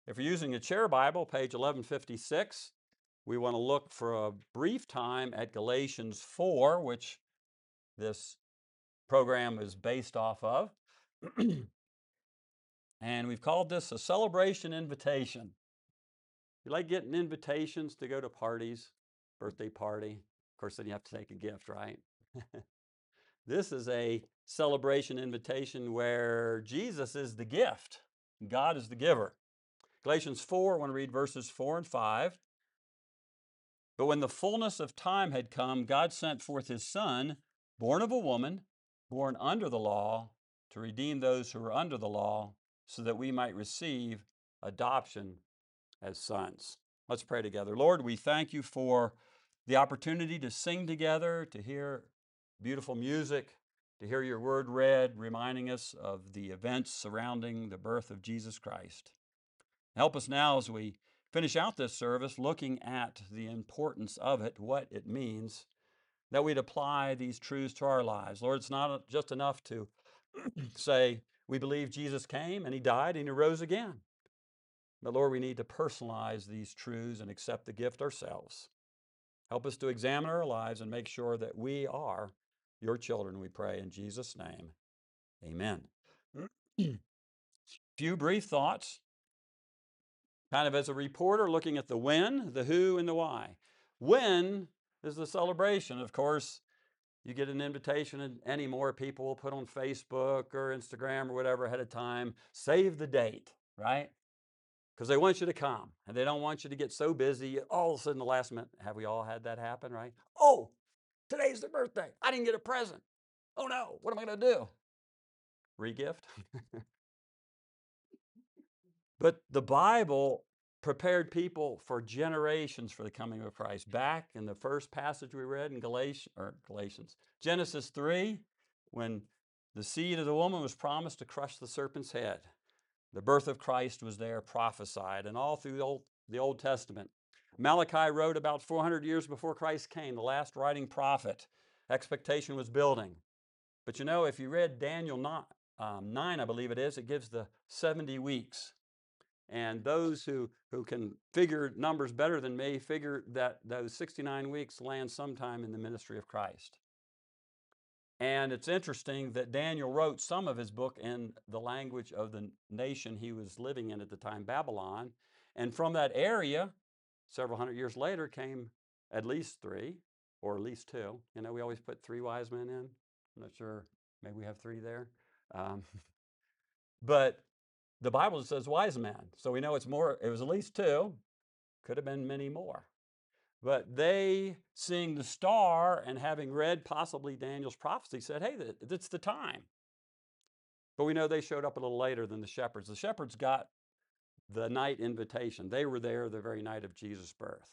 If you're using a chair Bible, page 1156, we want to look for a brief time at Galatians 4, which this program is based off of. And we've called this a celebration invitation. You like getting invitations to go to parties, birthday party? Of course, then you have to take a gift, right? This is a celebration invitation where Jesus is the gift, God is the giver. Galatians 4, I want to read verses 4 and 5. But when the fullness of time had come, God sent forth his Son, born of a woman, born under the law, to redeem those who were under the law, so that we might receive adoption as sons. Let's pray together. Lord, we thank you for the opportunity to sing together, to hear beautiful music, to hear your word read, reminding us of the events surrounding the birth of Jesus Christ. Help us now as we finish out this service looking at the importance of it, what it means, that we'd apply these truths to our lives. Lord, it's not just enough to say we believe Jesus came and he died and he rose again. But Lord, we need to personalize these truths and accept the gift ourselves. Help us to examine our lives and make sure that we are your children, we pray in Jesus' name. Amen. Few brief thoughts, kind of as a reporter looking at the when, the who, and the why. When is the celebration. Of course, you get an invitation and any more people will put on Facebook or Instagram or whatever ahead of time, save the date, right? Because they want you to come and they don't want you to get so busy all of a sudden the last minute. Have we all had that happen, right? Oh, today's their birthday. I didn't get a present. Oh no, what am I going to do? Regift? But the Bible prepared people for generations for the coming of Christ. Back in the first passage we read in Galatians, Genesis 3, when the seed of the woman was promised to crush the serpent's head. The birth of Christ was there prophesied, and all through the Old Testament. Malachi wrote about 400 years before Christ came, the last writing prophet. Expectation was building. But you know, if you read Daniel 9, I believe it is, it gives the 70 weeks. And those who can figure numbers better than me figure that those 69 weeks land sometime in the ministry of Christ. And it's interesting that Daniel wrote some of his book in the language of the nation he was living in at the time, Babylon. And from that area, several hundred years later, came at least three, or at least two. You know, we always put three wise men in. I'm not sure, maybe we have three there. Um, but the Bible says wise men. So we know it's more, it was at least two, could have been many more. But they, seeing the star and having read possibly Daniel's prophecy, said, hey, it's the time. But we know they showed up a little later than the shepherds. The shepherds got the night invitation. They were there the very night of Jesus' birth.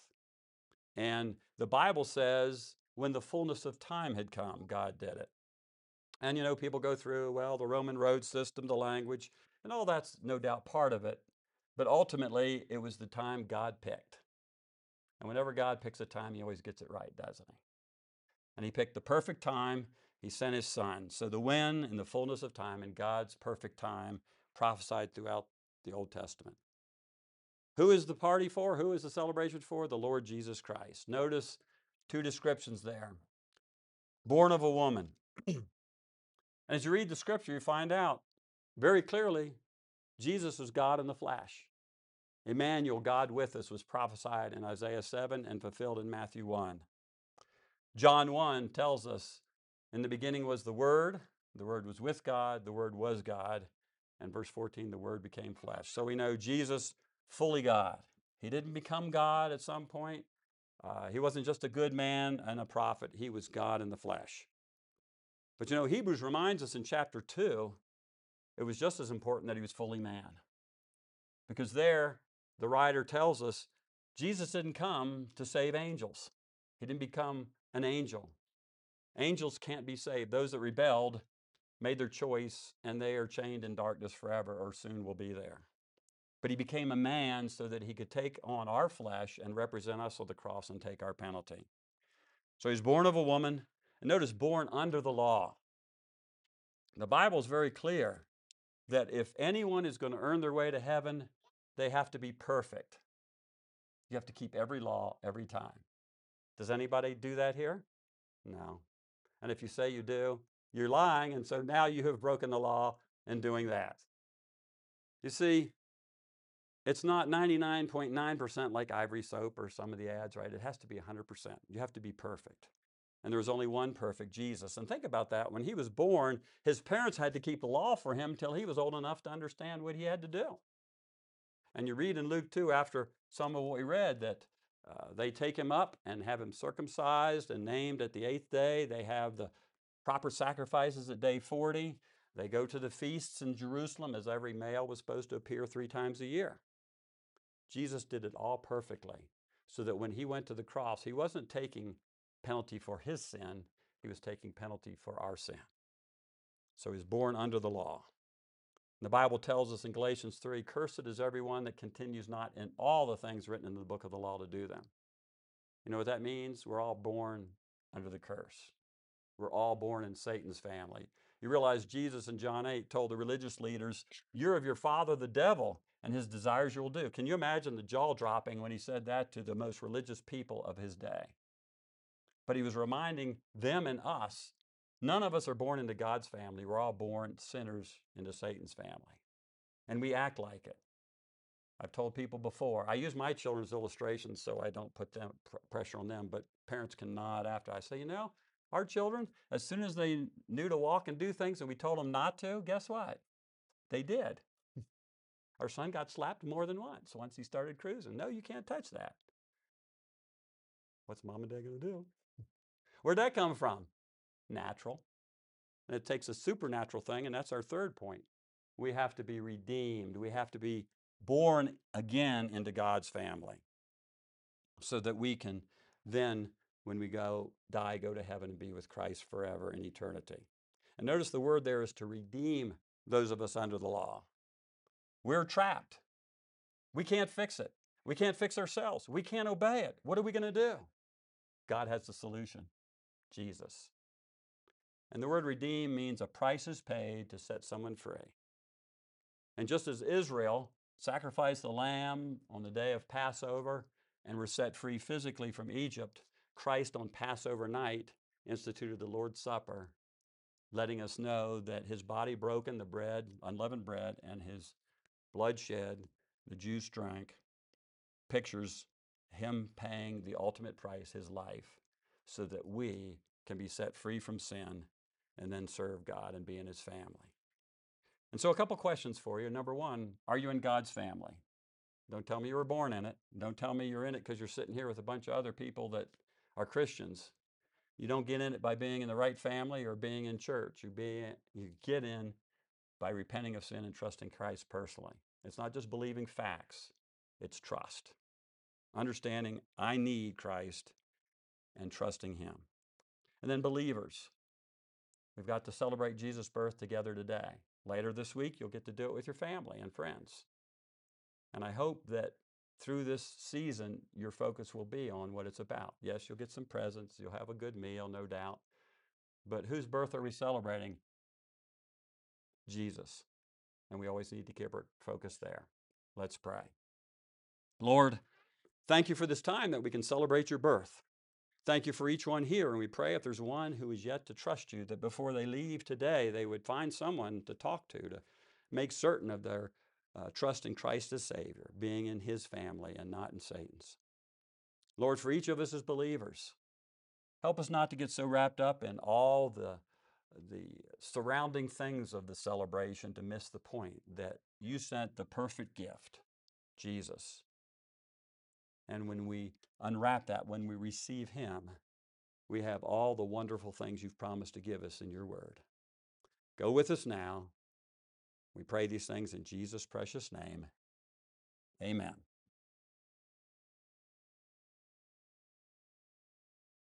And the Bible says when the fullness of time had come, God did it. And you know, people go through, well, the Roman road system, the language, and all that's no doubt part of it. But ultimately, it was the time God picked. And whenever God picks a time, he always gets it right, doesn't he? And he picked the perfect time. He sent his son. So the when in the fullness of time and God's perfect time prophesied throughout the Old Testament. Who is the party for? Who is the celebration for? The Lord Jesus Christ. Notice two descriptions there. Born of a woman. And as you read the scripture, you find out very clearly Jesus was God in the flesh. Emmanuel, God with us, was prophesied in Isaiah 7 and fulfilled in Matthew 1. John 1 tells us, in the beginning was the Word was with God, the Word was God. And verse 14, the Word became flesh. So we know Jesus, fully God. He didn't become God at some point. He wasn't just a good man and a prophet. He was God in the flesh. But you know, Hebrews reminds us in chapter 2, it was just as important that he was fully man. Because there, the writer tells us, Jesus didn't come to save angels. He didn't become an angel. Angels can't be saved. Those that rebelled made their choice, and they are chained in darkness forever, or soon will be there. But he became a man so that he could take on our flesh and represent us on the cross and take our penalty. So he's born of a woman, and notice, born under the law. The Bible is very clear that if anyone is going to earn their way to heaven, they have to be perfect. You have to keep every law every time. Does anybody do that here? No. And if you say you do, you're lying, and so now you have broken the law in doing that. You see, it's not 99.9% like Ivory Soap or some of the ads, right? It has to be 100%. You have to be perfect. And there was only one perfect, Jesus. And think about that. When he was born, his parents had to keep the law for him until he was old enough to understand what he had to do. And you read in Luke 2, after some of what we read, that they take him up and have him circumcised and named at the 8th day. They have the proper sacrifices at day 40. They go to the feasts in Jerusalem, as every male was supposed to appear 3 times a year. Jesus did it all perfectly, so that when he went to the cross, he wasn't taking penalty for his sin, he was taking penalty for our sin. So he was born under the law. The Bible tells us in Galatians 3, cursed is everyone that continues not in all the things written in the book of the law to do them. You know what that means? We're all born under the curse. We're all born in Satan's family. You realize Jesus in John 8 told the religious leaders, you're of your father the devil, and his desires you will do. Can you imagine the jaw dropping when he said that to the most religious people of his day? But he was reminding them and us, none of us are born into God's family. We're all born sinners into Satan's family. And we act like it. I've told people before, I use my children's illustrations so I don't put them pressure on them, but parents can nod after I say, you know, our children, as soon as they knew to walk and do things and we told them not to, guess what? They did. Our son got slapped more than once he started cruising. No, you can't touch that. What's mom and dad going to do? Where'd that come from? Natural. And it takes a supernatural thing, and that's our third point. We have to be redeemed. We have to be born again into God's family so that we can then, when we die, go to heaven and be with Christ forever in eternity. And notice the word there is to redeem those of us under the law. We're trapped. We can't fix it. We can't fix ourselves. We can't obey it. What are we going to do? God has the solution, Jesus. And the word redeem means a price is paid to set someone free. And just as Israel sacrificed the lamb on the day of Passover and were set free physically from Egypt, Christ on Passover night instituted the Lord's Supper, letting us know that his body broken, the bread, unleavened bread, and his blood shed, the juice drank, pictures him paying the ultimate price, his life, so that we can be set free from sin and then serve God and be in his family. And so a couple questions for you. Number one, are you in God's family? Don't tell me you were born in it. Don't tell me you're in it because you're sitting here with a bunch of other people that are Christians. You don't get in it by being in the right family or being in church. You get in by repenting of sin and trusting Christ personally. It's not just believing facts, it's trust. Understanding I need Christ and trusting him. And then believers. We've got to celebrate Jesus' birth together today. Later this week, you'll get to do it with your family and friends. And I hope that through this season, your focus will be on what it's about. Yes, you'll get some presents. You'll have a good meal, no doubt. But whose birth are we celebrating? Jesus. And we always need to keep our focus there. Let's pray. Lord, thank you for this time that we can celebrate your birth. Thank you for each one here. And we pray if there's one who is yet to trust you, that before they leave today, they would find someone to talk to make certain of their trust in Christ as Savior, being in his family and not in Satan's. Lord, for each of us as believers, help us not to get so wrapped up in all the surrounding things of the celebration to miss the point that you sent the perfect gift, Jesus. And when we unwrap that, when we receive him, we have all the wonderful things you've promised to give us in your word. Go with us now. We pray these things in Jesus' precious name. Amen.